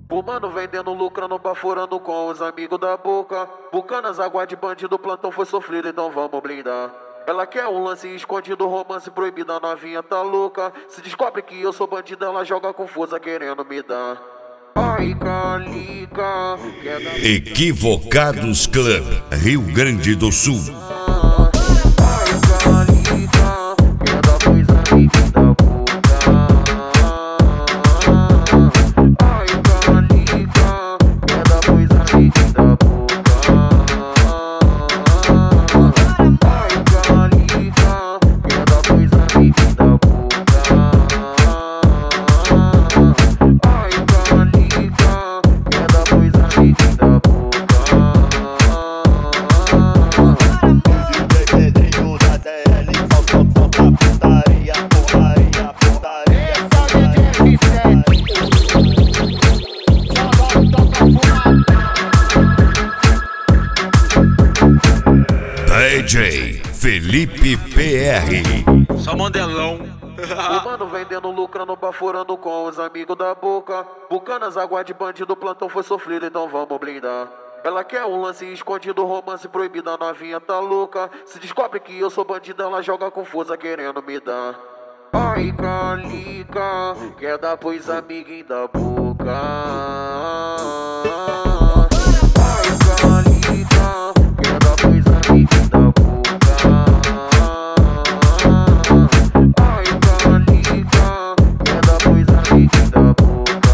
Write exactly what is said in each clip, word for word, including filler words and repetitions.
Fumando, vendendo, lucrando, baforando com os amigos da boca. Bucanas, água de bandido, plantão foi sofrido, então vamos blindar. Ela quer um lance escondido, romance proibido, a novinha tá louca. Se descobre que eu sou bandido, ela joga confusa querendo me dar. Ai, calica. Equivocados Club, Rio Grande do Sul. Ai, calica. Quer dar coisa bem da boca. Ai, calica. Quer dar coisa bem da boca. Ai, calica. Quer dar coisa bem da boca. Ai, calica. Quer dar coisa bem da boca. D J Felipe P R. Só modelão. Fumando, vendendo, lucrando, baforando com os amigos da boca. Bucanas, água de bandido, plantão foi sofrido, então vamos blindar. Ela quer um lance escondido, romance proibido, a novinha tá louca. Se descobre que eu sou bandido, ela joga confusa querendo me dar. Ai, calica, quer dar pois amiguinho da boca. Ai, calica, quer dar pois amiguinho da boca. Ai, calica, quer dar pois amiguinho da boca.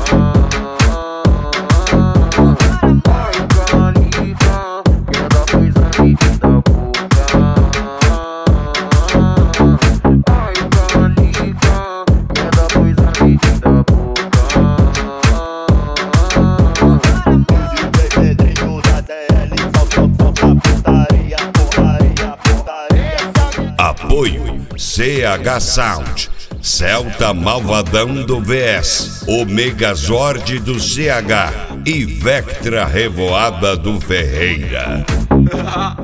Ai, calica, quer dar pois amiguinho da boca. Ai, calica, quer dar pois amiguinho da boca. Apoio C H Sound, Celta Malvadão do V S, O Megazord do C H e Vectra Revoada do Ferreira.